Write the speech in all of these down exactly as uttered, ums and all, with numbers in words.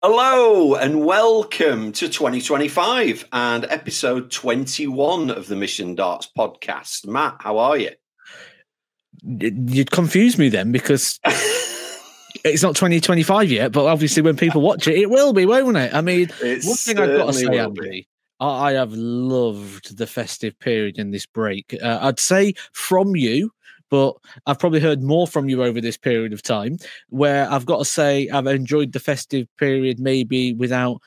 Hello and welcome to twenty twenty-five and episode twenty-one of the Mission Darts podcast. Matt, how are you? You'd confuse me then because it's not twenty twenty-five yet, but obviously when people watch it, it will be, won't it? I mean, It one thing I've got to say, certainly will Andy, be. I I have loved the festive period in this break. Uh, I'd say from you, but I've probably heard more from you over this period of time, where I've got to say I've enjoyed the festive period maybe without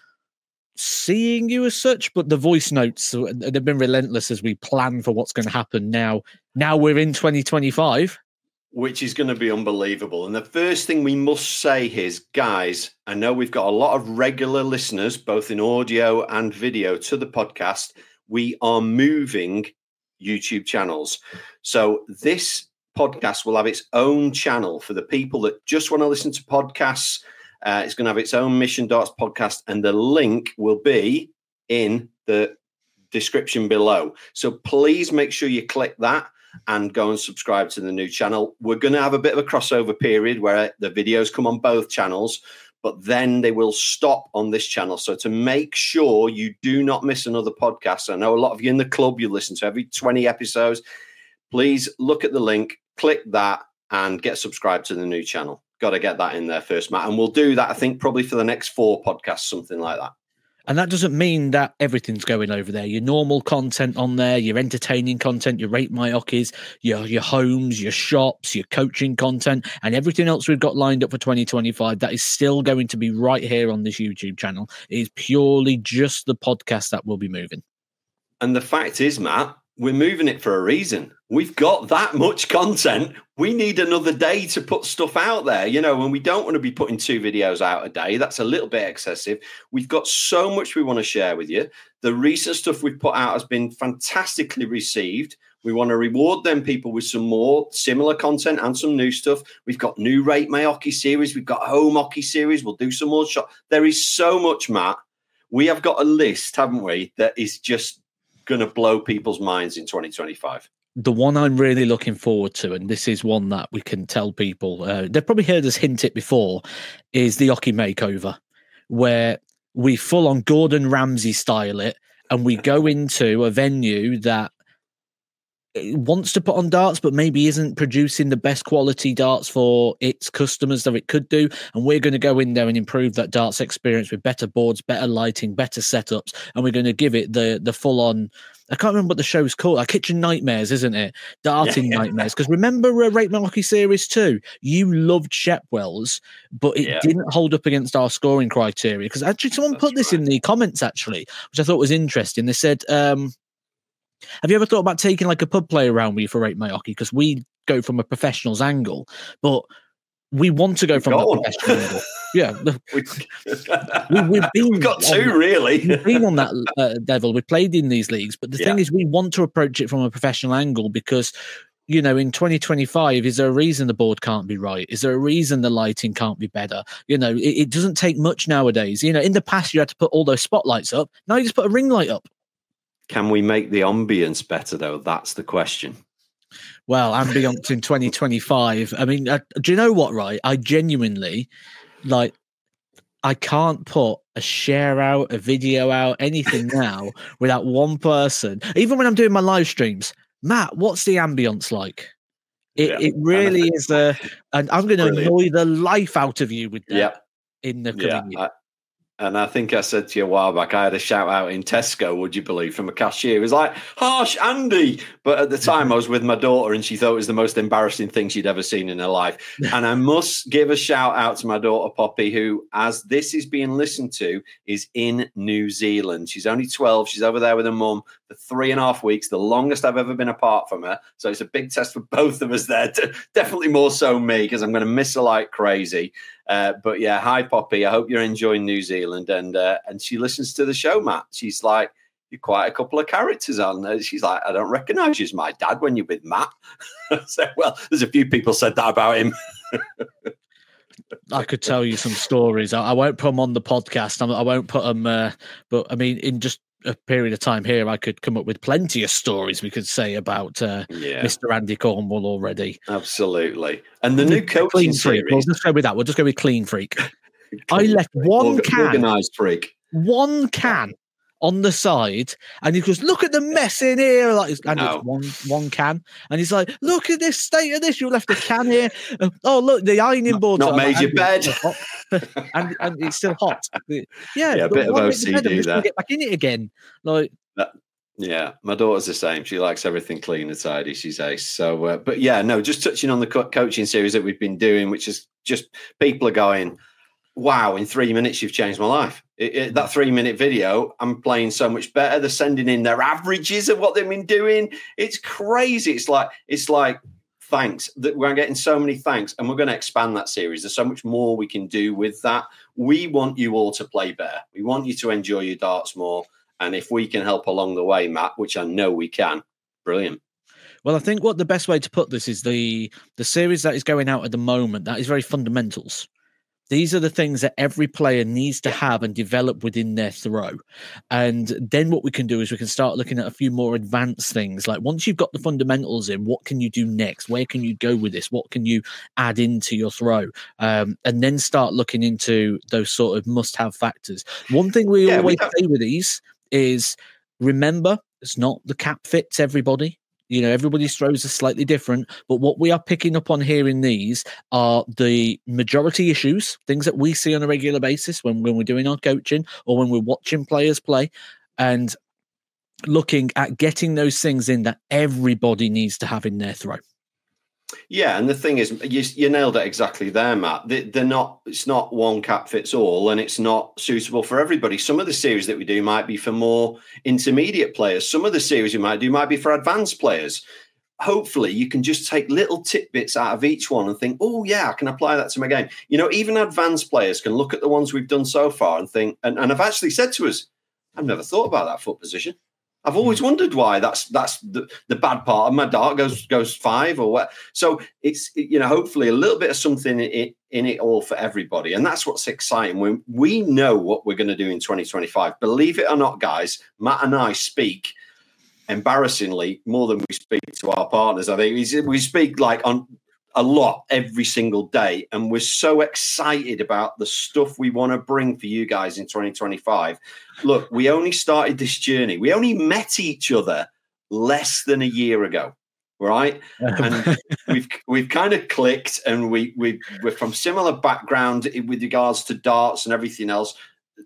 seeing you as such, but the voice notes, they've been relentless as we plan for what's going to happen now. Now we're in twenty twenty-five. Which is going to be unbelievable. And the first thing we must say is, guys, I know we've got a lot of regular listeners, both in audio and video, to the podcast. We are moving YouTube channels. So this podcast will have its own channel for the people that just want to listen to podcasts. Uh, it's going to have its own Mission Darts podcast, and the link will be in the description below. So please make sure you click that and go and subscribe to the new channel. We're going to have a bit of a crossover period where the videos come on both channels, but then they will stop on this channel. So to make sure you do not miss another podcast, I know a lot of you in the club, you listen to every twenty episodes. Please look at the link, click that, and get subscribed to the new channel. Got to get that in there first, Matt. And we'll do that, I think, probably for the next four podcasts, something like that. And that doesn't mean that everything's going over there. Your normal content on there, your entertaining content, your Rate My Hockeys, your your homes, your shops, your coaching content, and everything else we've got lined up for twenty twenty-five, that is still going to be right here on this YouTube channel. It is purely just the podcast that will be moving. And the fact is, Matt, we're moving it for a reason. We've got that much content. We need another day to put stuff out there, you know, and we don't want to be putting two videos out a day. That's a little bit excessive. We've got so much we want to share with you. The recent stuff we've put out has been fantastically received. We want to reward them people with some more similar content and some new stuff. We've got new Rate My Hockey series. We've got home hockey series. We'll do some more shot. There is so much, Matt. We have got a list, haven't we, that is just going to blow people's minds in twenty twenty-five. The one I'm really looking forward to, and this is one that we can tell people, uh, they've probably heard us hint it before, is the Hockey Makeover, where we full on Gordon Ramsay style it, and we go into a venue that wants to put on darts, but maybe isn't producing the best quality darts for its customers that it could do. And we're going to go in there and improve that darts experience with better boards, better lighting, better setups. And we're going to give it the the full on, I can't remember what the show's called. Our Kitchen Nightmares, isn't it? Darting yeah. Nightmares. Because remember uh, Rate My Hockey Series two? You loved Shepwell's, but it yeah. didn't hold up against our scoring criteria. Because actually someone That's put this right. in the comments, actually, which I thought was interesting. They said, um, have you ever thought about taking like a pub player around with you for Rate My Hockey? Because we go from a professional's angle, but we want to go from the professional angle. Yeah. we, we've been we've got two, on, really. We've been on that uh, level. We've played in these leagues. But the yeah. thing is, we want to approach it from a professional angle because, you know, in twenty twenty-five, is there a reason the board can't be right? Is there a reason the lighting can't be better? You know, it, it doesn't take much nowadays. You know, in the past, you had to put all those spotlights up. Now you just put a ring light up. Can we make the ambience better, though? That's the question. Well, ambience in twenty twenty-five. I mean, uh, do you know what, right? I genuinely, like, I can't put a share out, a video out, anything now without one person. Even when I'm doing my live streams, Matt, what's the ambience like? It, yeah, it really is a, and I'm going to annoy the life out of you with that yeah. in the coming yeah, year. I- And I think I said to you a while back, I had a shout out in Tesco, would you believe, from a cashier. It was like, harsh Andy. But at the time I was with my daughter and she thought it was the most embarrassing thing she'd ever seen in her life. And I must give a shout out to my daughter, Poppy, who, as this is being listened to, is in New Zealand. She's only twelve. She's over there with her mum for three and a half weeks, the longest I've ever been apart from her. So it's a big test for both of us there. Definitely more so me, because I'm going to miss her like crazy. Uh, but yeah, hi Poppy. I hope you're enjoying New Zealand, and uh, and she listens to the show, Matt. She's like, you're quite a couple of characters on there. She's like, I don't recognise you as my dad when you're with Matt. So, well, there's a few people said that about him. I could tell you some stories. I, I won't put them on the podcast. I, I won't put them, uh, but I mean, in just a period of time here, I could come up with plenty of stories we could say about uh, yeah. Mister Andy Cornwall already. Absolutely. And the new coaching clean series. Freak. We'll just go with that. We'll just go with Clean Freak. I left one Org- can, organised freak, one can on the side, and he goes, "Look at the mess in here!" Like, and No. it's one one can, and he's like, "Look at this state of this! You left a can here. Uh, oh, look, the ironing board. Not made your bed, and and it's still hot. Yeah, yeah, a bit of O C D there. Get back in it again, like." That, yeah, my daughter's the same. She likes everything clean and tidy. She's ace. So, uh, but yeah, no, just touching on the co- coaching series that we've been doing, which is just people are going, wow, in three minutes, you've changed my life. It, it, that three minute video, I'm playing so much better. They're sending in their averages of what they've been doing. It's crazy. It's like, it's like, thanks. That we're getting so many thanks, and we're going to expand that series. There's so much more we can do with that. We want you all to play better. We want you to enjoy your darts more. And if we can help along the way, Matt, which I know we can, brilliant. Well, I think what the best way to put this is the the series that is going out at the moment, that is very fundamentals. These are the things that every player needs to have and develop within their throw. And then what we can do is we can start looking at a few more advanced things. Like once you've got the fundamentals in, what can you do next? Where can you go with this? What can you add into your throw? Um, and then start looking into those sort of must-have factors. One thing we yeah, always we say with these is remember, it's not the cap fits everybody. You know, everybody's throws are slightly different, but what we are picking up on here in these are the majority issues, things that we see on a regular basis when, when we're doing our coaching or when we're watching players play, and looking at getting those things in that everybody needs to have in their throw. Yeah, and the thing is, you, you nailed it exactly there, Matt. They, they're not. It's not one cap fits all, and it's not suitable for everybody. Some of the series that we do might be for more intermediate players. Some of the series we might do might be for advanced players. Hopefully, you can just take little tidbits out of each one and think, "Oh, yeah, I can apply that to my game." You know, even advanced players can look at the ones we've done so far and think, and, and have actually said to us, "I've never thought about that foot position. I've always wondered why that's that's the, the bad part of my dart goes goes five or what." So it's, you know, hopefully a little bit of something in it, in it all for everybody. And that's what's exciting. We, we know what we're going to do in twenty twenty-five. Believe it or not, guys, Matt and I speak embarrassingly more than we speak to our partners. I think we, we speak like on a lot every single day. And we're so excited about the stuff we want to bring for you guys in twenty twenty-five. Look, we only started this journey. We only met each other less than a year ago, right? And we've we've kind of clicked, and we, we, we're from similar background with regards to darts and everything else.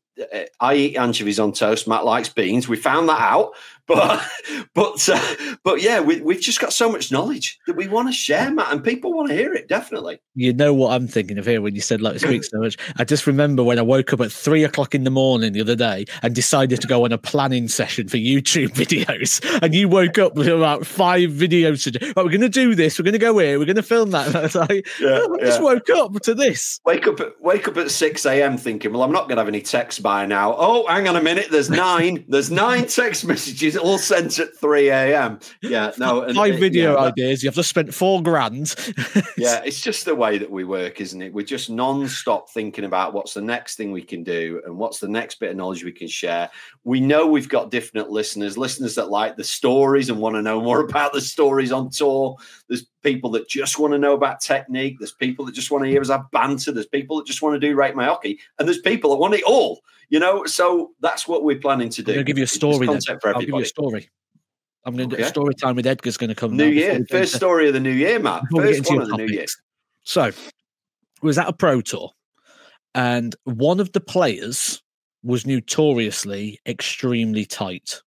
I eat anchovies on toast. Matt likes beans. We found that out, but but uh, but yeah, we, we've just got so much knowledge that we want to share, Matt, and people want to hear it. Definitely. You know what I'm thinking of here when you said like speak so much. I just remember when I woke up at three o'clock in the morning the other day and decided to go on a planning session for YouTube videos, and you woke up with about five videos to do. Right, we're going to do this. We're going to go here. We're going to film that. And I was like, yeah, oh, I yeah. just woke up to this. Wake up at wake up at six a.m. thinking, well, I'm not going to have any text by now. Oh, hang on a minute. There's nine. There's nine text messages all sent at three a.m. Yeah, no. And, Five video yeah, ideas. You've just spent four grand. Yeah, it's just the way that we work, isn't it? We're just non-stop thinking about what's the next thing we can do and what's the next bit of knowledge we can share. We know we've got different listeners, listeners that like the stories and want to know more about the stories on tour. There's people that just want to know about technique. There's people that just want to hear us have banter. There's people that just want to do Rate My Hockey. And there's people that want it all, you know? So that's what we're planning to do. I'm going to give you a story. Content then. For I'll give you a story. I'm going to okay. do a story time with Edgar's going to come. New year. First story of the new year, Matt. First one of the new year. So it was at a pro tour, and one of the players was notoriously extremely tight.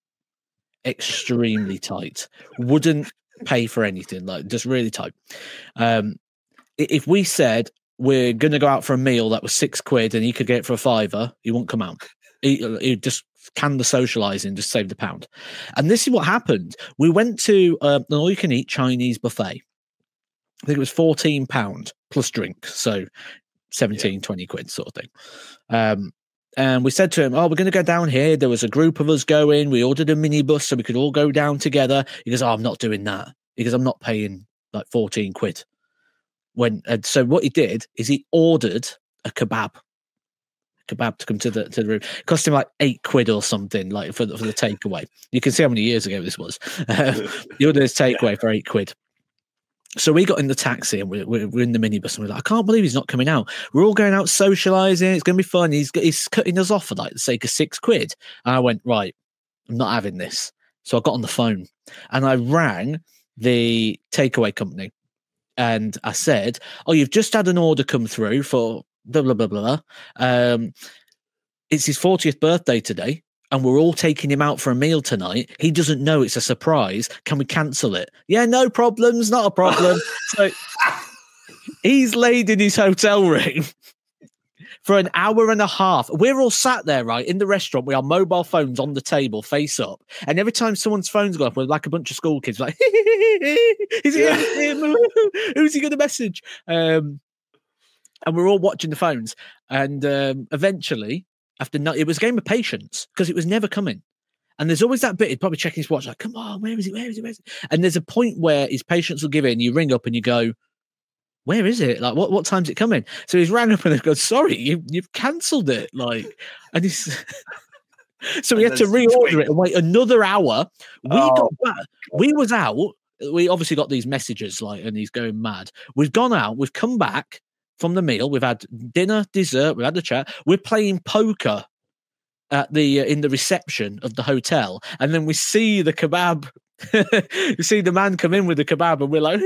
Extremely tight. Wouldn't pay for anything, like just really tight. Um, if we said we're going to go out for a meal that was six quid and he could get it for a fiver, he won't come out. He, he just can the socializing, just save the pound. And this is what happened. We went to uh, an all-you-can-eat Chinese buffet. I think it was fourteen pounds plus drink, so seventeen, yeah. twenty quid sort of thing. Um, and we said to him, oh, we're going to go down here. There was a group of us going. We ordered a minibus so we could all go down together. He goes, oh, I'm not doing that. He goes, I'm not paying like fourteen quid. When and so what he did is he ordered a kebab. Kebab to come to the to the room. It cost him like eight quid or something, like for the, for the takeaway. You can see how many years ago this was. Um, he ordered his takeaway for eight quid. So we got in the taxi and we're, we're in the minibus and we're like, I can't believe he's not coming out. We're all going out socialising. It's going to be fun. He's he's cutting us off for like the sake of six quid. And I went, right, I'm not having this. So I got on the phone and I rang the takeaway company and I said, oh, you've just had an order come through for blah, blah, blah, blah. Um, it's his fortieth birthday today. And we're all taking him out for a meal tonight. He doesn't know it's a surprise. Can we cancel it? Yeah, no problems, not a problem. So he's laid in his hotel room for an hour and a half. We're all sat there, right, in the restaurant with our mobile phones on the table, face up. And every time someone's phone's gone up, we're like a bunch of school kids, like, is he him? Who's he going to message? Um, and we're all watching the phones. And um, eventually... After no, it was a game of patience because it was never coming. And there's always that bit, he'd probably checking his watch, like, come on, where is it? Where is it? Where is it? And there's a point where his patience will give in. You ring up and you go, where is it? Like, what, what time's it coming? So he's rang up and they've gone, sorry, you, you've cancelled it. Like, and he's, so we had to reorder it and wait another hour. We oh, got back, we was out. We obviously got these messages, like, and he's going mad. We've gone out, we've come back from the meal, we've had dinner, dessert, we've had the chat, we're playing poker at the uh, in the reception of the hotel, and then we see the kebab we see the man come in with the kebab and we're like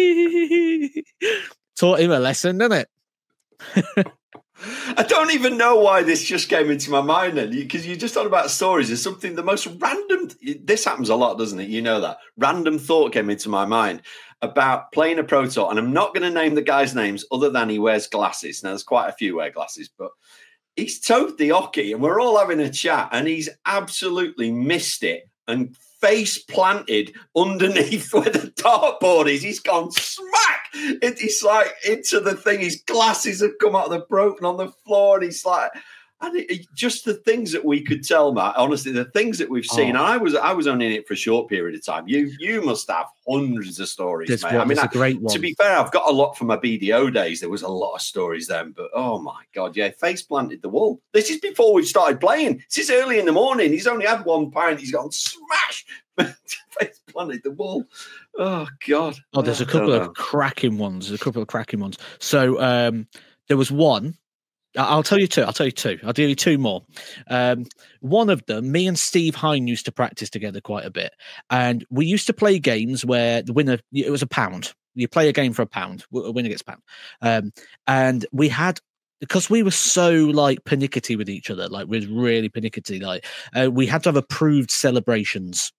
taught him a lesson, didn't it? I don't even know why this just came into my mind then, because you, you just thought about stories. There's something, the most random, this happens a lot, doesn't it? You know that. Random thought came into my mind about playing a Pro Tour, and I'm not going to name the guy's names other than he wears glasses. Now, there's quite a few wear glasses, but he's towed the hockey, and we're all having a chat, and he's absolutely missed it and face planted underneath where the dartboard is. He's gone smack. It, he's like into the thing. His glasses have come out, they're broken on the floor, and he's like, and it, it, just the things that we could tell, Matt. Honestly, the things that we've seen. Oh. And I was, I was only in it for a short period of time. You, you must have hundreds of stories, this mate. One, I mean, a great one. To be fair, I've got a lot from my B D O days. There was a lot of stories then, but oh my god, yeah, face planted the wall. This is before we've started playing. This is early in the morning. He's only had one pint. He's gone smash. Face planted the wall. Oh god. Oh, there's a couple of cracking ones. There's a couple of cracking ones. So um, there was one. I'll tell you two. I'll tell you two. I'll tell you two more. Um, one of them, me and Steve Hine used to practice together quite a bit. And we used to play games where the winner, it was a pound. You play a game for a pound. A winner gets a pound. Um, and we had, because we were so like pernickety with each other, like we we're really pernickety, like uh, we had to have approved celebrations.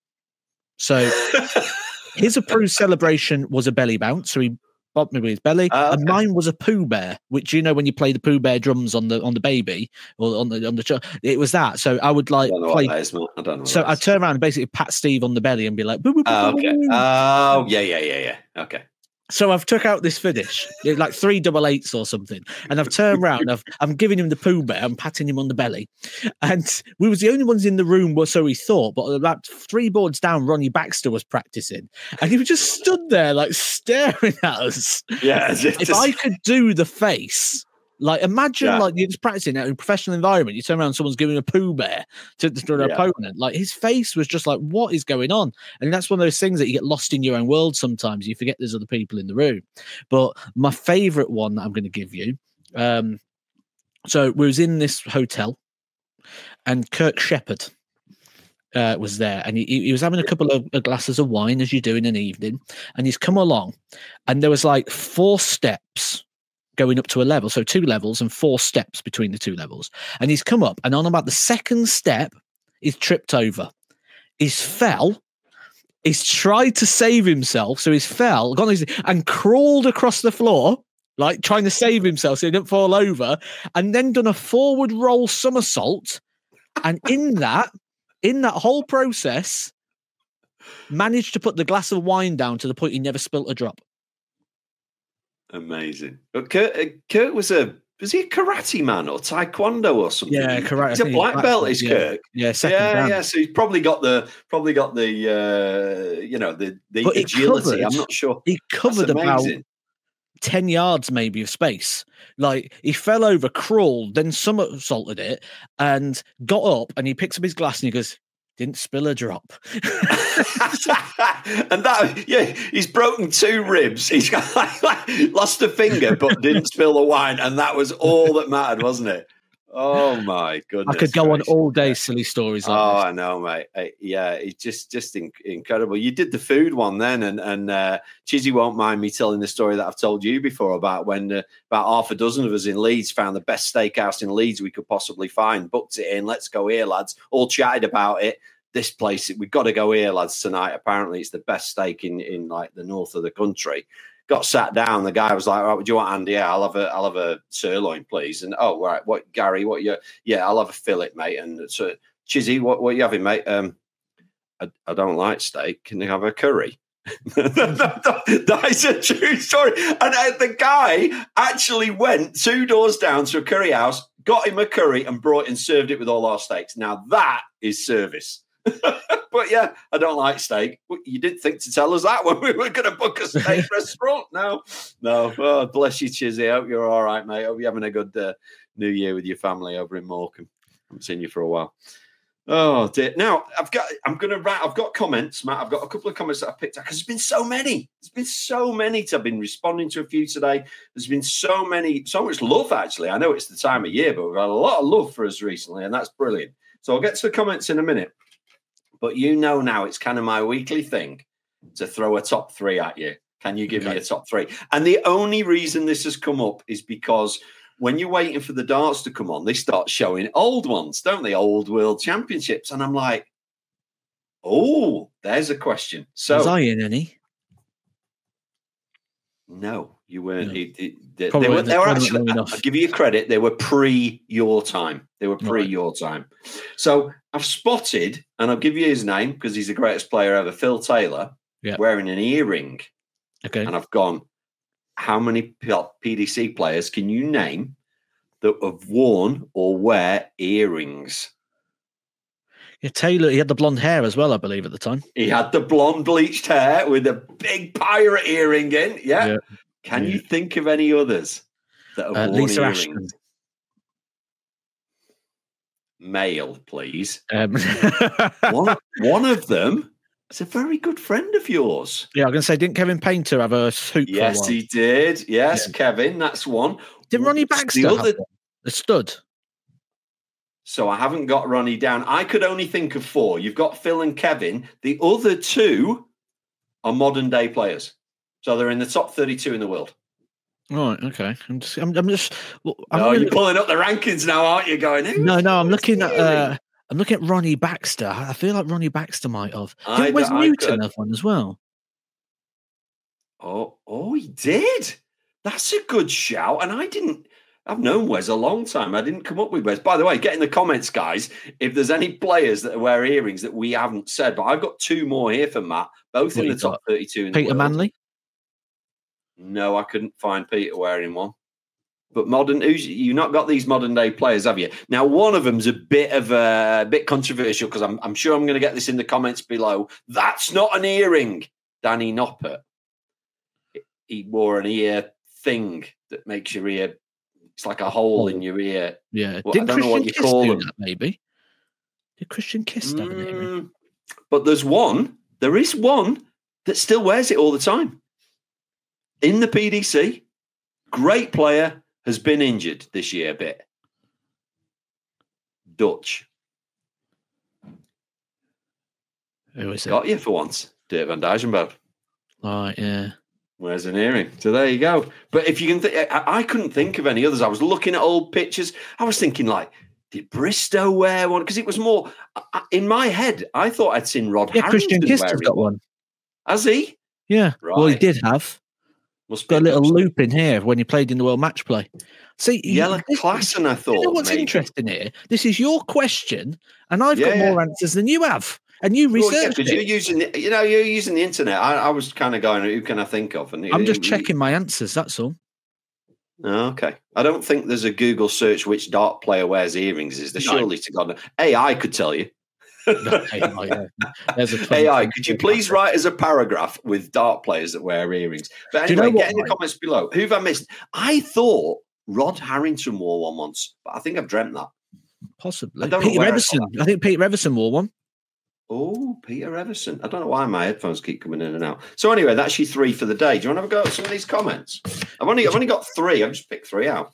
So his approved celebration was a belly bounce. So he bopped me with his belly, uh, and mine was a Pooh Bear, which you know when you play the Pooh Bear drums on the on the baby or on the on the child, it was that. So I would like I don't know play. What that is, I don't know. So I'd turn around and basically pat Steve on the belly and be like, boo, boo, boo, uh, okay, boo. oh yeah, yeah, yeah, yeah, okay. So I've took out this finish, like three double eights or something, and I've turned around. I've, I'm giving him the Pooh Bear. I'm patting him on the belly, and we was the only ones in the room, well, so he thought. But about three boards down, Ronnie Baxter was practicing, and he was just stood there, like staring at us. Yeah, if just... I could do the face. Like, imagine, yeah. like, you're just practicing out in a professional environment. You turn around, someone's giving a Pooh Bear to, to their yeah. opponent. Like, his face was just like, what is going on? And that's one of those things that you get lost in your own world sometimes. You forget there's other people in the room. But my favourite one that I'm going to give you, um, so we was in this hotel, and Kirk Shepherd uh, was there, and he, he was having a couple of, of glasses of wine, as you do in an evening, and he's come along, and there was like four steps going up to a level, so two levels and four steps between the two levels. And he's come up, and on about the second step, he's tripped over. He's fell. He's tried to save himself, so he's fell, gone and crawled across the floor, like trying to save himself so he didn't fall over, and then done a forward roll somersault. And in that, in that whole process, managed to put the glass of wine down to the point he never spilt a drop. Amazing. But Kurt, uh, Kurt was a was he a karate man or taekwondo or something? Yeah, karate. He's a black, black belt. Is yeah. Kirk? Yeah, second yeah, round. yeah. So he's probably got the probably got the uh, you know the the but agility. Covered, I'm not sure. He covered about ten yards maybe of space. Like he fell over, crawled, then somersaulted it, and got up. And he picks up his glass and he goes, Didn't spill a drop. And that, yeah, he's broken two ribs. He's got, like, lost a finger, but didn't spill the wine. And that was all that mattered, wasn't it? Oh, my goodness. I could go gracious. on all day, silly stories like oh, this. I know, mate. I, yeah, it's just just in, incredible. You did the food one then, and and uh, Chizzy won't mind me telling the story that I've told you before about when uh, about half a dozen of us in Leeds found the best steakhouse in Leeds we could possibly find, booked it in, let's go here, lads, all chatted about it. This place, we've got to go here, lads, tonight. Apparently, it's the best steak in, in like the north of the country. Got sat down. The guy was like, "Right, what do you want, Andy? Yeah, I'll have a, I'll have a sirloin, please." And oh, right, what, Gary? What you? Yeah, I'll have a fillet, mate. And so, Chizzy, what, what are you having, mate? Um, I, I don't like steak. Can you have a curry? That is a true story. And uh, the guy actually went two doors down to a curry house, got him a curry, and brought and served it with all our steaks. Now that is service. But yeah, I don't like steak. You didn't think to tell us that when we were going to book a steak restaurant. No, no. Oh, bless you, Chizzy. I hope you're all right, mate. I hope you're having a good uh, New Year with your family over in Morecambe. I haven't seen you for a while. Oh dear. Now I've got. I'm going to write. I've got comments, Matt. I've got a couple of comments that I picked up because there's been so many. There's been so many. I've been responding to a few today. There's been so many, so much love. Actually, I know it's the time of year, but we've had a lot of love for us recently, and that's brilliant. So I'll get to the comments in a minute. But you know now it's kind of my weekly thing to throw a top three at you. Can you give okay. me a top three? And the only reason this has come up is because when you're waiting for the darts to come on, they start showing old ones, don't they? Old World Championships. And I'm like, oh, there's a question. So, was I in any? No, you weren't. No. It, it, they, they were, they were actually, I'll give you credit, they were pre your time. They were pre right. your time. So I've spotted, and I'll give you his name because he's the greatest player ever, Phil Taylor, yeah. wearing an earring. Okay. And I've gone, how many P D C players can you name that have worn or wear earrings? Yeah, Taylor, he had the blonde hair as well, I believe, at the time. He had the blonde bleached hair with a big pirate earring in. Yeah. yeah. Can yeah. you think of any others that have uh, worn Lisa earrings? Ashton. Male, please. Um. one, one of them is a very good friend of yours. Yeah, I'm going to say, didn't Kevin Painter have a suit? Yes, for a while? he did. Yes, yeah. Kevin, that's one. Did Ronnie Baxter the other... have one? The stud? So I haven't got Ronnie down. I could only think of four. You've got Phil and Kevin. The other two are modern day players. So they're in the top thirty-two in the world. Right, okay. I'm just, I'm, I'm just. Well, I'm no, really... you're pulling up the rankings now, aren't you? Going in? No, no. I'm looking at. Uh, I'm looking at Ronnie Baxter. I feel like Ronnie Baxter might have. Did Wes Newton have one as well? Oh, oh, he did. That's a good shout. And I didn't. I've known Wes a long time. I didn't come up with Wes. By the way, get in the comments, guys, if there's any players that wear earrings that we haven't said. But I've got two more here for Matt, both what in the top got? thirty-two. In Peter the world. Manley. No, I couldn't find Peter wearing one. But modern, you've not got these modern day players, have you? Now, one of them's a bit of a, a bit controversial because I'm, I'm sure I'm going to get this in the comments below. That's not an earring. Danny Noppert. He wore an ear thing that makes your ear. It's like a hole in your ear. Yeah, well, I don't Christian know what you Kiss call do them. That, maybe. Did Christian Kiss have an earring? Mm, but there's one. There is one that still wears it all the time. In the P D C, great player, has been injured this year a bit. Dutch. Who is it? Got you for once. Dirk van Dijvenbode. Right, yeah. Wears an earring. So there you go. But if you can think, I, I couldn't think of any others. I was looking at old pictures. I was thinking like, did Bristow wear one? Because it was more, in my head, I thought I'd seen Rod yeah, Harrington Christian Kiss has got one. Has he? Yeah. Right. Well, he did have. Must got a little loop in here when he played in the World Match Play. See, Yellow Klassen, I thought. You know what's maybe. interesting here? This is your question, and I've yeah, got more yeah. answers than you have, and you researched well, yeah, it. You're using, the, you know, you're using the internet. I, I was kind of going, who can I think of? And I'm it, just it, checking my answers. That's all. Okay, I don't think there's a Google search which dart player wears earrings. Is there? No. Surely to God, A I could tell you. No, A I, yeah. There's a A I, could you please write as a paragraph with dart players that wear earrings? But anyway, get in the comments below. Who've I missed? I thought Rod Harrington wore one once, but I think I've dreamt that. Possibly. Peter Everson. I, I think Peter Everson wore one. Oh, Peter Everson. I don't know why my headphones keep coming in and out. So anyway, that's your three for the day. Do you want to have a go at some of these comments? I've only I've only got three. I've just picked three out.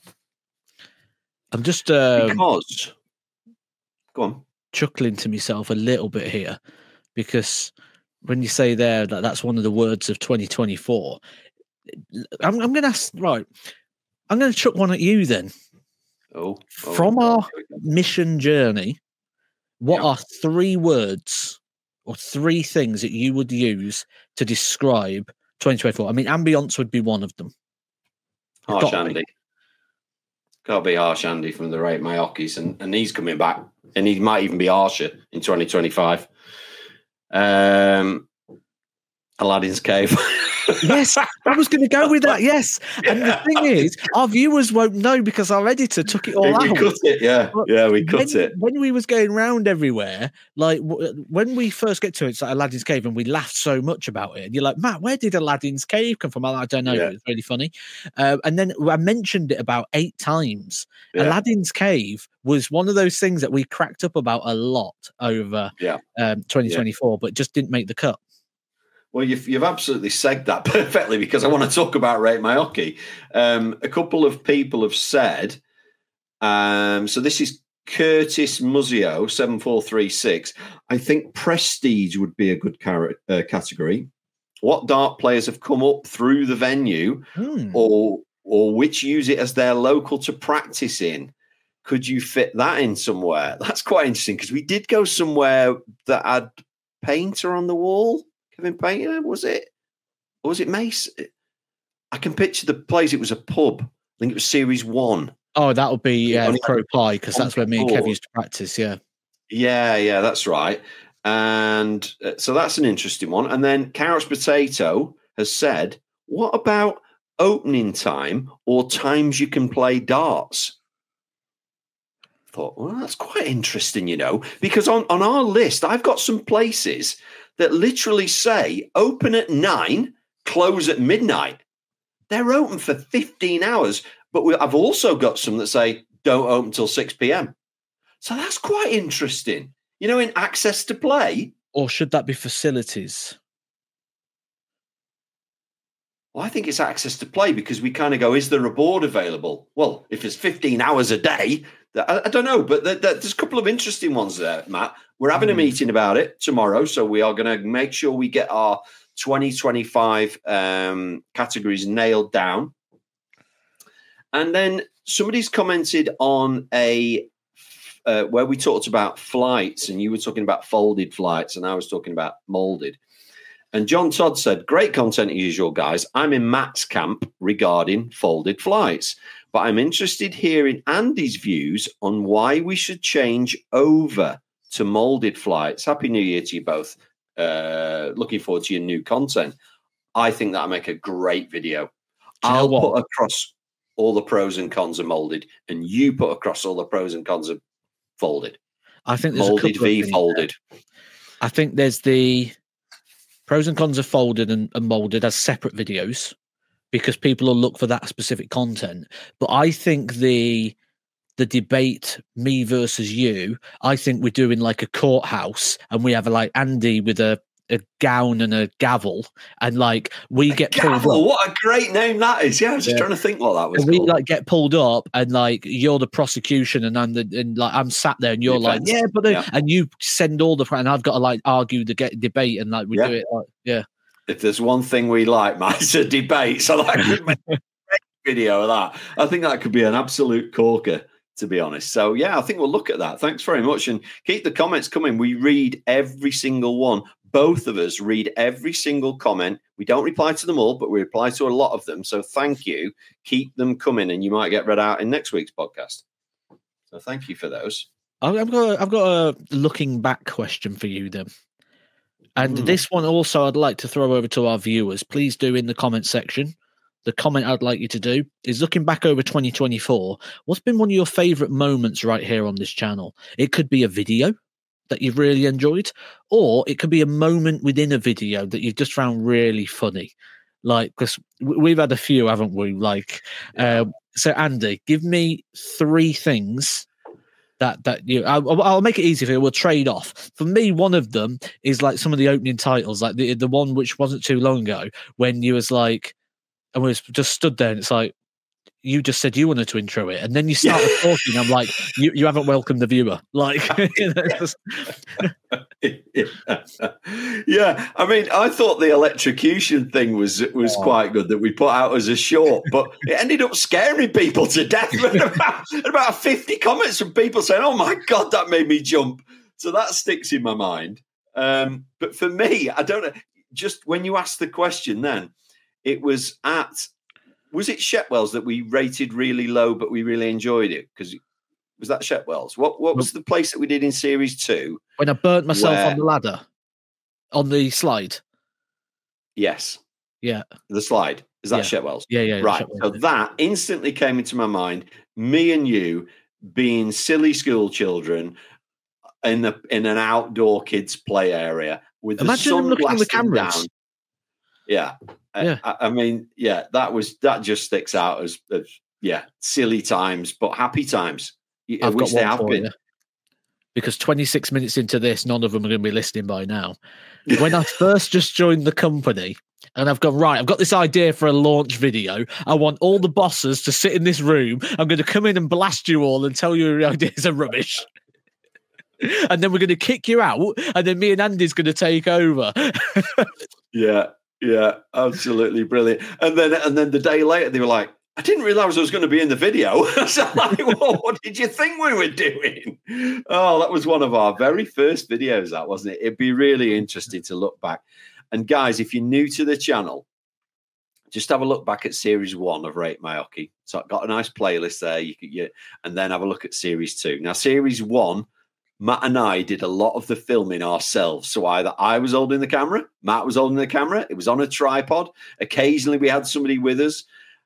I'm just um, because go on. chuckling to myself a little bit here because when you say there that that's one of the words of twenty twenty-four, I'm, I'm going to ask, right, I'm going to chuck one at you then. Oh, oh From our mission journey, what yeah. are three words or three things that you would use to describe twenty twenty-four? I mean, ambience would be one of them. Harsh Andy. Got to be Harsh Andy from the Rate My Hockeys, and, and he's coming back, and he might even be harsher in twenty twenty-five. Um, Aladdin's Cave. Yes, I was going to go with that. Yes, yeah. And the thing is, our viewers won't know because our editor took it all we out. We cut it, yeah, but yeah, we cut when, it. When we was going round everywhere, like w- when we first get to it, it's like Aladdin's Cave, and we laughed so much about it. And you're like, Matt, where did Aladdin's Cave come from? I don't know. Yeah. It was really funny. Uh, and then I mentioned it about eight times. Yeah. Aladdin's Cave was one of those things that we cracked up about a lot over yeah. um, twenty twenty-four, yeah. but just didn't make the cut. Well, you've, you've absolutely segged that perfectly because I want to talk about Rate My Hockey. Um, a couple of people have said, um, so this is Curtis Muzio, seven four three six. I think prestige would be a good car- uh, category. What dart players have come up through the venue hmm. or or which use it as their local to practice in? Could you fit that in somewhere? That's quite interesting because we did go somewhere that had painter on the wall. Kevin Painter, was it? Or was it Mace? I can picture the place. It was a pub. I think it was Series One. Oh, that would be yeah, Pro Ply, because that's where me and Kev used to practice, yeah. Yeah, yeah, that's right. And uh, so that's an interesting one. And then Carrots Potato has said, what about opening time or times you can play darts? I thought, well, that's quite interesting, you know, because on, on our list, I've got some places that literally say open at nine, close at midnight. They're open for fifteen hours, but we, I've also got some that say don't open till six p.m. So that's quite interesting. You know, in access to play. Or should that be facilities? Well, I think it's access to play because we kind of go, is there a board available? Well, if it's fifteen hours a day, I, I don't know, but there, there's a couple of interesting ones there, Matt. We're having mm. a meeting about it tomorrow, so we are going to make sure we get our twenty twenty-five um, categories nailed down. And then somebody's commented on a uh, where we talked about flights, and you were talking about folded flights, and I was talking about molded. And John Todd said, great content as usual, guys. I'm in Matt's camp regarding folded flights, but I'm interested hearing Andy's views on why we should change over to molded flights. Happy New Year to you both. Uh, looking forward to your new content. I think that'll make a great video. I'll put across all the pros and cons of molded, and you put across all the pros and cons of folded. I think there's molded v folded. There. I think there's the pros and cons of folded and, and molded as separate videos because people will look for that specific content. But I think the the debate, me versus you, I think we're doing like a courthouse and we have a, like Andy with a, a gown and a gavel, and like we a get gavel, pulled up. What a great name that is. Yeah, I was just yeah. trying to think what that was. And we called. like get pulled up and like you're the prosecution and I'm the and like I'm sat there and you're like, yeah, but yeah. and you send all the and I've got to like argue the get debate and like we yeah. do it like yeah. If there's one thing we like, Matt, it's a debate. So that could make a great video of that. I think that could be an absolute corker, to be honest. So, yeah, I think we'll look at that. Thanks very much. And keep the comments coming. We read every single one. Both of us read every single comment. We don't reply to them all, but we reply to a lot of them. So thank you. Keep them coming, and you might get read out in next week's podcast. So thank you for those. I've got a, I've got a looking back question for you then. And mm. this one also I'd like to throw over to our viewers. Please do in the comment section. The comment I'd like you to do is looking back over twenty twenty-four, what's been one of your favorite moments right here on this channel? It could be a video that you've really enjoyed, or it could be a moment within a video that you've just found really funny. Like, because we've had a few, haven't we? Like, yeah. uh, so Andy, give me three things that that you I'll, I'll make it easy for you. We'll trade off. For me, one of them is like some of the opening titles, like the the one which wasn't too long ago when you was like, and we was just stood there, and it's like, you just said you wanted to intro it, and then you started yeah. talking. I'm like, you, you haven't welcomed the viewer. Like, you know, just... yeah. I mean, I thought the electrocution thing was was oh. quite good that we put out as a short, but it ended up scaring people to death. about, about fifty comments from people saying, "Oh my God, that made me jump." So that sticks in my mind. Um, but for me, I don't know. Just when you asked the question, then it was at. Was it Shepwell's that we rated really low, but we really enjoyed it? Because was that Shepwell's? What What was the place that we did in series two? When I burnt myself where... on the ladder, on the slide. Yes. Yeah. The slide. Is that yeah. Shepwell's? Yeah, yeah. Right. So that instantly came into my mind. Me and you being silly school children in the in an outdoor kids play area with Imagine the sun looking at the blasting cameras. down. Yeah. Yeah. I, I mean, yeah, that was that just sticks out as, as yeah, silly times, but happy times. I've which got they one have for been. you. Because twenty-six minutes into this, none of them are going to be listening by now. When I first just joined the company, and I've gone, right, I've got this idea for a launch video. I want all the bosses to sit in this room. I'm going to come in and blast you all and tell you your ideas are rubbish. And then we're going to kick you out, and then me and Andy's going to take over. yeah. Yeah, absolutely brilliant. And then and then the day later, they were like, I didn't realize I was going to be in the video. So like, well, what did you think we were doing? Oh, that was one of our very first videos, that wasn't it? It'd be really interesting to look back. And guys, if you're new to the channel, just have a look back at series one of Rate My Hockey. So I've got a nice playlist there. You could get, and then have a look at series two. Now, series one, Matt and I did a lot of the filming ourselves. So either I was holding the camera, Matt was holding the camera. It was on a tripod. Occasionally we had somebody with us.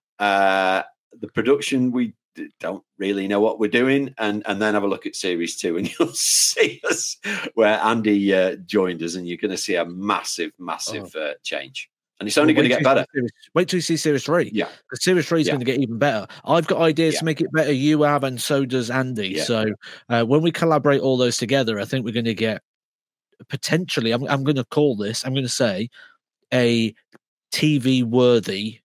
Uh, the production, we don't really know what we're doing. And, and then have a look at series two and you'll see us where Andy uh, joined us, and you're going to see a massive, massive oh. uh, change. And it's only well, going to get better. Series, wait till you see series three. Yeah. Because series three is yeah. going to get even better. I've got ideas yeah. to make it better. You have, and so does Andy. Yeah. So uh, when we collaborate all those together, I think we're going to get potentially, I'm, I'm going to call this, I'm going to say, a T V-worthy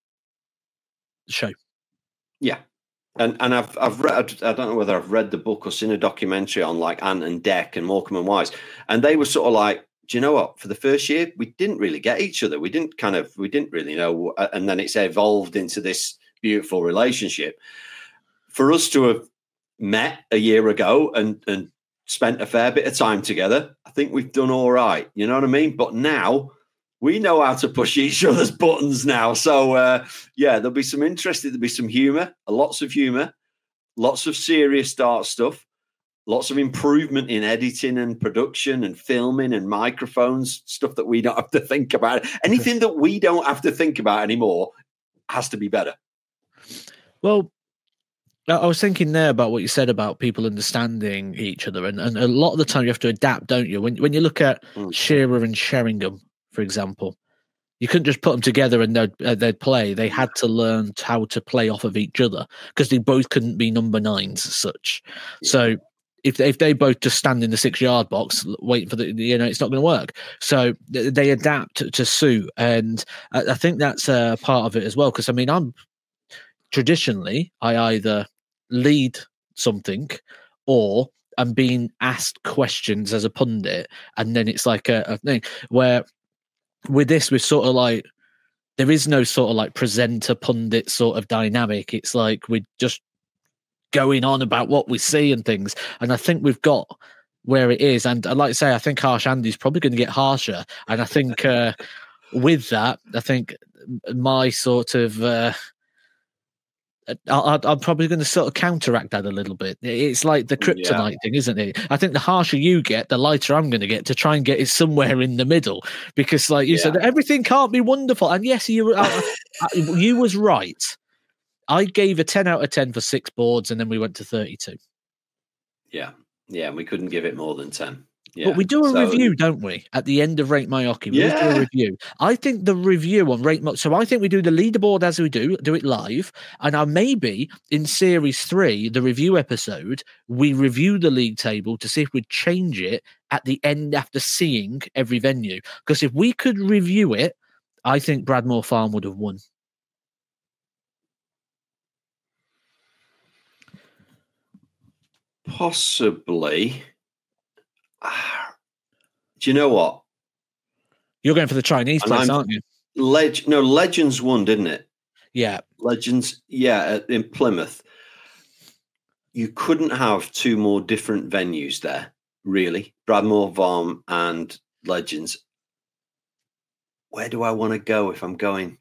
show. Yeah. And and I've I've read, I don't know whether I've read the book or seen a documentary on like Ant and Dec and Morecambe and Wise. And they were sort of like, do you know what? For the first year, we didn't really get each other. We didn't kind of, we didn't really know. And then it's evolved into this beautiful relationship. For us to have met a year ago and, and spent a fair bit of time together, I think we've done all right. You know what I mean? But now we know how to push each other's buttons now. So, uh, yeah, there'll be some interesting, there'll be some humor, lots of humor, lots of serious start stuff. Lots of improvement in editing and production and filming and microphones, stuff that we don't have to think about. Anything that we don't have to think about anymore has to be better. Well, I was thinking there about what you said about people understanding each other. And, and a lot of the time you have to adapt, don't you? When, when you look at mm. Shearer and Sheringham, for example, you couldn't just put them together and they'd, uh, they'd play. They had to learn how to play off of each other because they both couldn't be number nines as such. Yeah. So If if they both just stand in the six yard box waiting for the, you know, it's not going to work. So they adapt to, to suit, and I, I think that's a part of it as well. Because I mean, I'm traditionally I either lead something or I'm being asked questions as a pundit, and then it's like a, a thing where with this we're sort of like there is no sort of like presenter pundit sort of dynamic. It's like we just going on about what we see and things, and I think we've got where it is. And I'd like to say I think Harsh Andy's probably going to get harsher, and I think uh, with that I think my sort of uh, I, I'm probably going to sort of counteract that a little bit. It's like the kryptonite yeah. thing, isn't it? I think the harsher you get, the lighter I'm going to get, to try and get it somewhere in the middle, because like you yeah. said, everything can't be wonderful. And yes, you uh, you was right. I gave a ten out of ten for six boards, and then we went to thirty-two. Yeah, yeah, we couldn't give it more than ten. Yeah. But we do a So- review, don't we? At the end of Rate My Hockey, we always do Yeah. a review. I think the review on Rate My... So I think we do the leaderboard as we do, do it live. And I maybe in series three, the review episode, we review the league table to see if we'd change it at the end after seeing every venue. Because if we could review it, I think Bradmore Farm would have won. Possibly. Do you know what? You're going for the Chinese And place, I'm- aren't you? Leg- no, Legends won, didn't it? Yeah. Legends, yeah, at, in Plymouth. You couldn't have two more different venues there, really. Bradmore Farm and Legends. Where do I want to go if I'm going?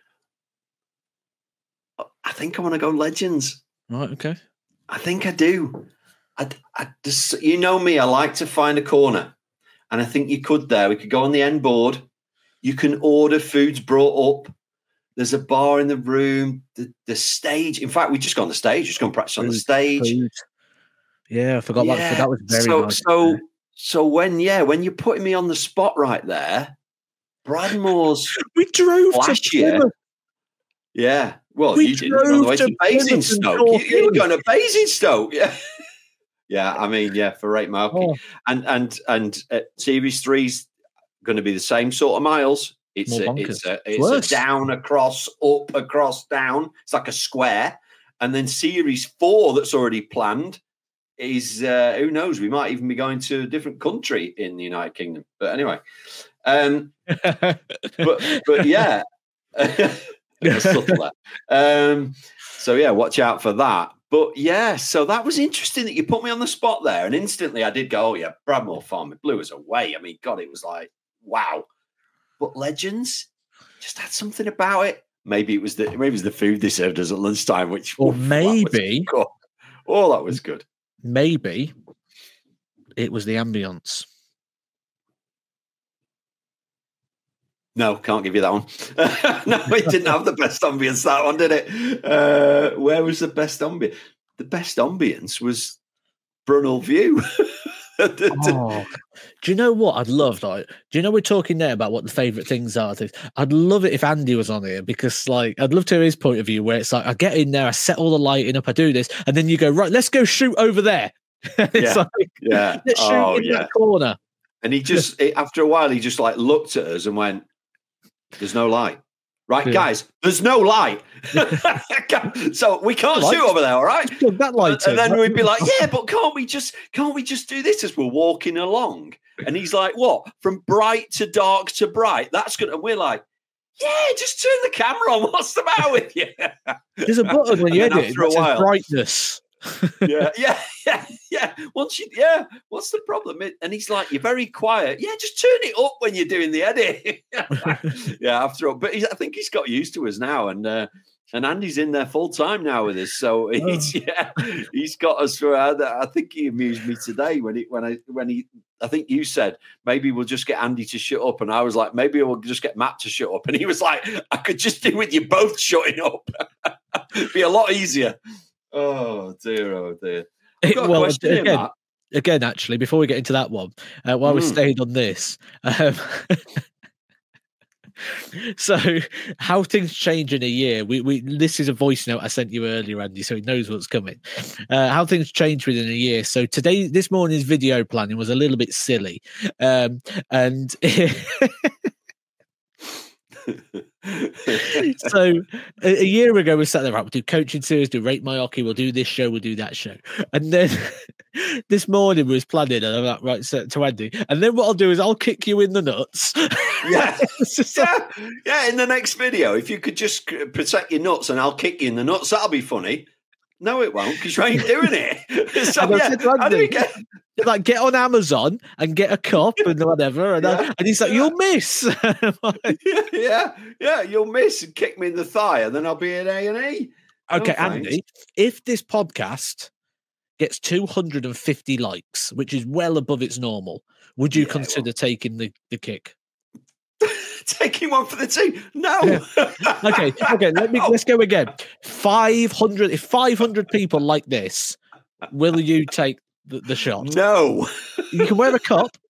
I think I want to go Legends. Right, okay. I think I do. I, I just, you know me, I like to find a corner. And I think you could there. We could go on the end board. You can order foods brought up. There's a bar in the room. The, the stage. In fact, we just got on the stage. Just gone practice on the Food, stage. food. Yeah, I forgot about that. That was very so, nice. So, so when, yeah, when you're putting me on the spot right there, Bradmore's we drove last to year. Plymouth. Yeah. Well, We you didn't. You're on the way drove to to Plymouth and Basingstoke. You, you were Torquay. going to Basingstoke. Yeah. Yeah. I mean, yeah, for Rate My Hockey. Oh. And and and uh, Series three's going to be the same sort of miles. It's More a, bonkers. it's a it's Worse. a down across, up across, down. It's like a square. And then Series four that's already planned is uh, who knows? We might even be going to a different country in the United Kingdom. But anyway, um, but but yeah, subtle there. Um, so yeah, watch out for that. But yeah, so that was interesting that you put me on the spot there, and instantly I did go, "Oh yeah, Bradmore Farm, it blew us away." I mean, God, it was like wow. But Legends just had something about it. Maybe it was the maybe it was the food they served us at lunchtime, which Or oof, that was maybe- good. Oh, that was good. Maybe it was the ambience. No, can't give you that one. No, it didn't have the best ambience, that one, did it? Uh, where was the best ambience? The best ambience was Brunel View. Oh, do you know what I'd love? Like, do you know we're talking there about what the favourite things are? I'd love it if Andy was on here because, like, I'd love to hear his point of view. Where it's like, I get in there, I set all the lighting up, I do this, and then you go right. Let's go shoot over there. It's Yeah. like, Yeah. let's shoot Oh, in yeah. that corner. And he just, after a while, he just like looked at us and went, "There's no light. Right, Yeah. guys, there's no light. So we can't Light? shoot over there, all right?" Plug that light And in. then we'd be like, "Yeah, but can't we just can't we just do this as we're walking along?" And he's like, "What? From bright to dark to bright? That's good." And we're like, "Yeah, just turn the camera on. What's the matter with you?" There's a button when you And then edit it after a that says while- brightness. yeah, yeah, yeah, yeah. Once you, yeah. What's the problem? It- And he's like, "You're very quiet. Yeah, just turn it up when you're doing the edit." Yeah, after all, but he's, I think he's got used to us now, and uh, and Andy's in there full time now with us. So he's yeah, he's got us for. Uh, I think he amused me today when he when I when he. I think you said maybe we'll just get Andy to shut up, and I was like, maybe we'll just get Matt to shut up, and he was like, I could just do with you both shutting up. It'd be a lot easier. Oh dear, oh dear. I've got a Well, question here, again, Matt. again, actually, before we get into that one, uh, while we're Mm. staying on this, um, so how things change in a year. We we this is a voice note I sent you earlier, Andy, so he knows what's coming. Uh, how things change within a year. So today, this morning's video planning was a little bit silly, um, and. So a, a year ago we sat there, right, we'll do coaching series, do Rate My Hockey, we'll do this show, we'll do that show. And then this morning we was planning, and I'm like, right, so, to Andy, and then what I'll do is I'll kick you in the nuts. Yeah. It's just like, yeah, yeah. In the next video, if you could just c- protect your nuts and I'll kick you in the nuts, that'll be funny. No, it won't, because you ain't doing it. So, And I yeah, said to how do we Andy, get? like, get on Amazon and get a cup and whatever. And, I- Yeah. and he's like, Yeah. you'll miss. I'm like, Yeah, yeah, yeah. You'll miss and kick me in the thigh, and then I'll be in A and E. okay, No, thanks. Andy, if this podcast gets two hundred fifty likes, which is well above its normal, would you Yeah, consider taking the, the kick? Taking one for the team? No. Okay, okay, let me No. let's go again. five hundred if five hundred people like this, will you take the, the shot? No. You can wear a cup.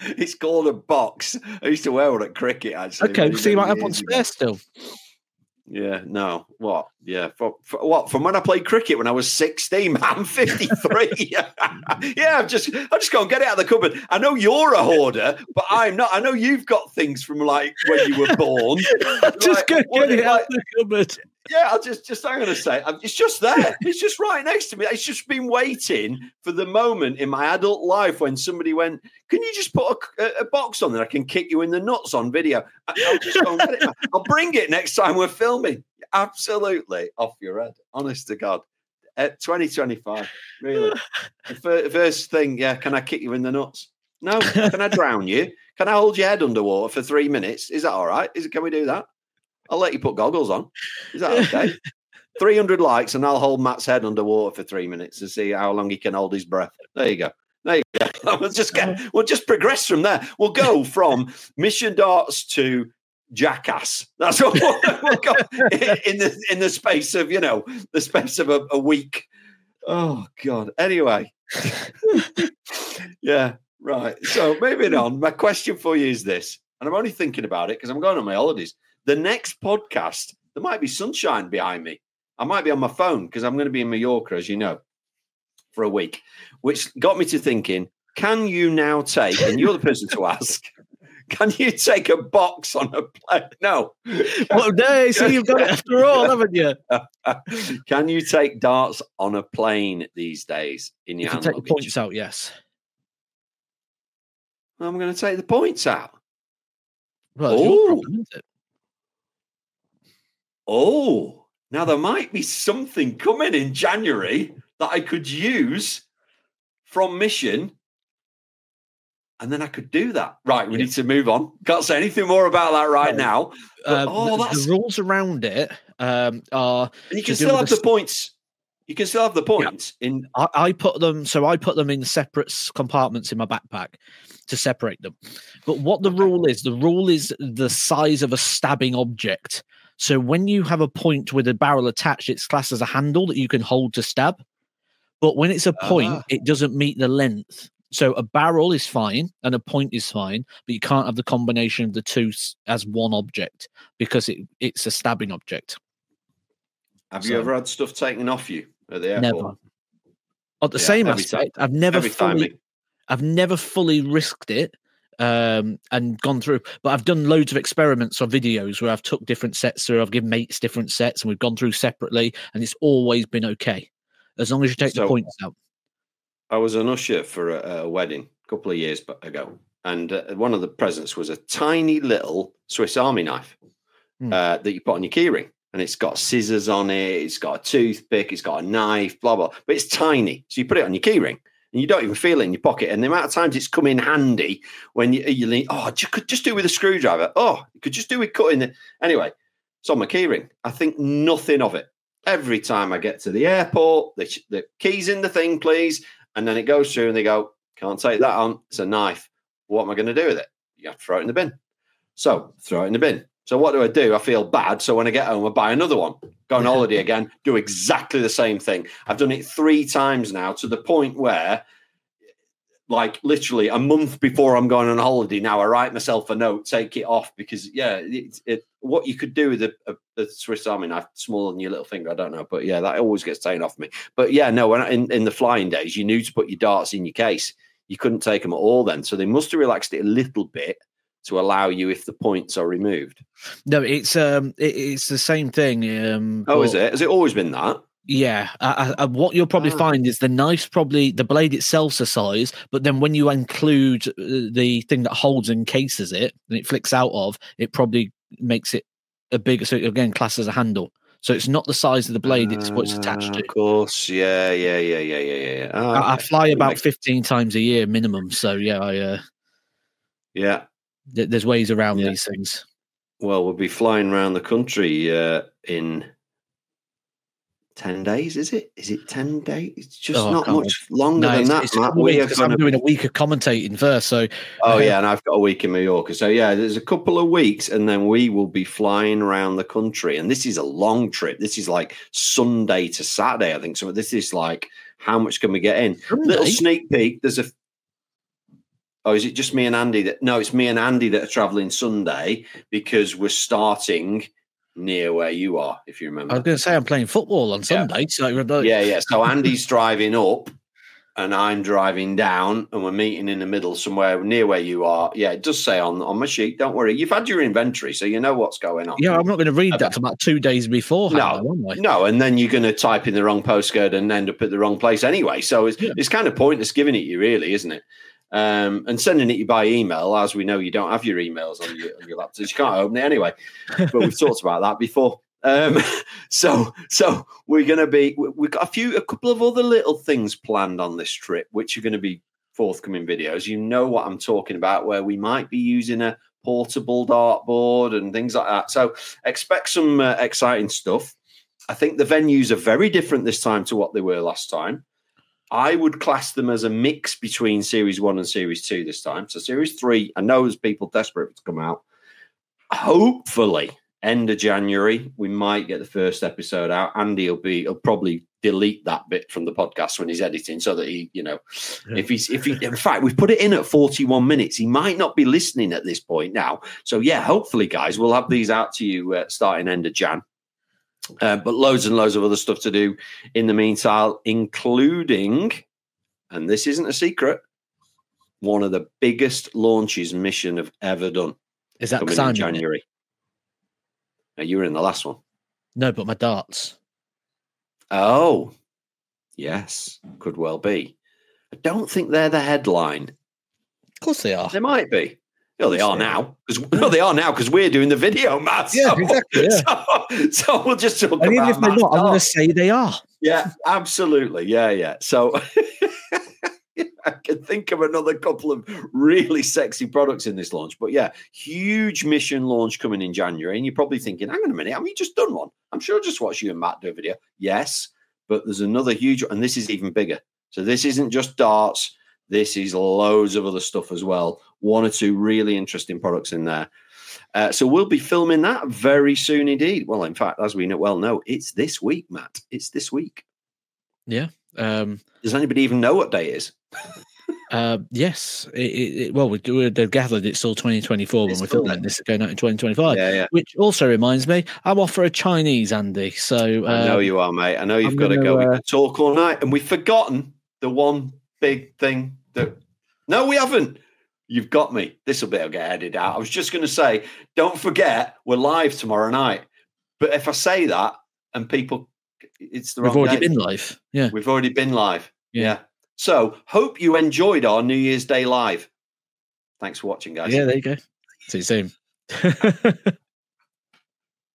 It's called a box. I used to wear one at cricket, actually. Okay, many, so you many might have one years spare ago. still. Yeah, no. What? Yeah. For, for, what? From when I played cricket when I was sixteen, man, I'm fifty-three. yeah, I've just, I've just gone get it out of the cupboard. I know you're a hoarder, but I'm not. I know you've got things from like when you were born. just like, go what, get it out like, of the cupboard. Yeah, I'll just, just I'm going to say, it's just there. It's just right next to me. It's just been waiting for the moment in my adult life when somebody went, can you just put a, a box on there? I can kick you in the nuts on video. I'll just go and get it. I'll bring it next time we're filming. Absolutely off your head. Honest to God. At twenty twenty-five, really. The first thing, yeah, can I kick you in the nuts? No. Can I drown you? Can I hold your head underwater for three minutes? Is that all right? Is it? Can we do that? I'll let you put goggles on. Is that okay? three hundred likes and I'll hold Matt's head underwater for three minutes to see how long he can hold his breath. There you go. There you go. We'll just get, we'll just progress from there. We'll go from Mission Darts to Jackass. That's what we'll, we'll go in the in the space of, you know, the space of a, a week. Oh, God. Anyway. Yeah, right. So moving on. My question for you is this, and I'm only thinking about it because I'm going on my holidays. The next podcast, there might be sunshine behind me. I might be on my phone because I'm going to be in Mallorca, as you know, for a week, which got me to thinking, can you now take, and you're the person to ask, can you take a box on a plane? No. Well, no, so you've got it after all, haven't you? Can you take darts on a plane these days in your You can hand take luggage? the points out, yes. I'm going to take the points out. Well, it's your problem, isn't it? Oh, now there might be something coming in January that I could use from Mission, and then I could do that. Right, we yeah. need to move on. Can't say anything more about that right no. now. But, um, oh, the, that's... the rules around it um, are. And you can still have the, the points. You can still have the points yeah. in. I, I put them, so I put them in separate compartments in my backpack to separate them. But what the okay. rule is, the rule is the size of a stabbing object. So when you have a point with a barrel attached, it's classed as a handle that you can hold to stab. But when it's a point, uh-huh. it doesn't meet the length. So a barrel is fine and a point is fine, but you can't have the combination of the two as one object because it, it's a stabbing object. Have so, you ever had stuff taken off you at the airport? Never. At the yeah, same aspect, time. I've never every fully, I've never fully risked it. Um, and gone through, but I've done loads of experiments or videos where I've took different sets through, I've given mates different sets and we've gone through separately and it's always been okay. As long as you take so, the points out. I was an usher for a, a wedding a couple of years ago and uh, one of the presents was a tiny little Swiss Army knife hmm. uh, that you put on your keyring and it's got scissors on it, it's got a toothpick, it's got a knife, blah, blah, but it's tiny. So you put it on your keyring. And you don't even feel it in your pocket. And the amount of times it's come in handy when you, you lean, oh, you could just do it with a screwdriver. Oh, you could just do it cutting it. Anyway, it's on my keyring. I think nothing of it. Every time I get to the airport, the, the keys in the thing, please. And then it goes through and they go, can't take that on. It's a knife. What am I going to do with it? You have to throw it in the bin. So throw it in the bin. So what do I do? I feel bad. So when I get home, I buy another one. Go on holiday again, do exactly the same thing. I've done it three times now to the point where, like, literally a month before I'm going on holiday now, I write myself a note, take it off because, yeah, it, it, what you could do with a, a, a Swiss Army knife, smaller than your little finger, I don't know. But, yeah, that always gets taken off me. But, yeah, no, when I, in, in the flying days, you knew to put your darts in your case. You couldn't take them at all then. So they must have relaxed it a little bit to allow you if the points are removed. No, it's um, it, it's the same thing. Um, oh, but, is it? Has it always been that? Yeah. I, I, what you'll probably ah. find is the knife's probably, the blade itself's a size, but then when you include the thing that holds and cases it, and it flicks out of, it probably makes it a bigger, so again, classed as a handle. So it's not the size of the blade, it's what's attached to. Of course, yeah, yeah, yeah, yeah, yeah, yeah. Oh, I, okay. I fly about fifteen times a year minimum, so yeah, I... Uh, yeah. There's ways around yeah. these things. Well, we'll be flying around the country uh, in ten days, is it? Is it ten days? It's just oh, not much wait. longer no, than it's, that, it's Matt. We are gonna... I'm doing a week of commentating first, so... Oh, uh, yeah, and I've got a week in Mallorca. So, yeah, there's a couple of weeks, and then we will be flying around the country. And this is a long trip. This is like Sunday to Saturday, I think. So this is like, how much can we get in? Sunday? Little sneak peek. There's a... Oh, is it just me and Andy that? No, it's me and Andy that are travelling Sunday because we're starting near where you are, if you remember. I was going to say I'm playing football on Sunday. Yeah. So yeah, yeah. So Andy's driving up and I'm driving down and we're meeting in the middle somewhere near where you are. Yeah, it does say on, on my sheet. Don't worry. You've had your inventory, so you know what's going on. Yeah, I'm not going to read that for about two days before. No, no. And then you're going to type in the wrong postcode and end up at the wrong place anyway. So it's, yeah. it's kind of pointless giving it you, really, isn't it? Um, and sending it you by email, as we know, you don't have your emails on your, on your laptops. You can't open it anyway. But we've talked about that before. Um, so, so we're going to be, we've got a few, a couple of other little things planned on this trip, which are going to be forthcoming videos. You know what I'm talking about, where we might be using a portable dartboard and things like that. So expect some uh, exciting stuff. I think the venues are very different this time to what they were last time. I would class them as a mix between Series one and Series two this time. So Series three, I know there's people desperate to come out. Hopefully, end of January, we might get the first episode out. Andy will be, he'll probably delete that bit from the podcast when he's editing so that he, you know, yeah. if he's, if he, in fact, we've put it in at forty-one minutes. He might not be listening at this point now. So yeah, hopefully, guys, we'll have these out to you uh, starting end of Jan. Uh, but loads and loads of other stuff to do in the meantime, including, and this isn't a secret, one of the biggest launches Mission have ever done. Is that coming in January? Now, you were in the last one. No, but my darts. Oh, yes, could well be. I don't think they're the headline. Of course they are. They might be. Well, they are now because well, they are now because we're doing the video, Matt. Yeah, so, exactly. Yeah. So, so we'll just talk and about. Even if they're not, I'm going to say they are. Yeah, absolutely. Yeah, yeah. So I can think of another couple of really sexy products in this launch, but yeah, huge Mission launch coming in January, and you're probably thinking, "Hang on a minute, have you just done one?" I'm sure I just watched you and Matt do a video. Yes, but there's another huge, and this is even bigger. So this isn't just darts. This is loads of other stuff as well. One or two really interesting products in there. Uh, so we'll be filming that very soon indeed. Well, in fact, as we know, well know, it's this week, Matt. It's this week. Yeah. Um, Does anybody even know what day it is? uh, yes. It, it, well, we, they've gathered it's still twenty twenty-four when we're filming this going out in twenty twenty-five. Yeah, yeah. Which also reminds me, I'm off for a Chinese, Andy. So uh, I know you are, mate. I know you've I'm got to gonna, go. We uh, could talk all night, and we've forgotten the one big thing that. No, we haven't. You've got me. This will be able to get edited out. I was just going to say, don't forget, we're live tomorrow night. But if I say that and people, it's the We've wrong already day. been live. Yeah. We've already been live. Yeah. yeah. So hope you enjoyed our New Year's Day live. Thanks for watching, guys. Yeah, there you go. See you soon.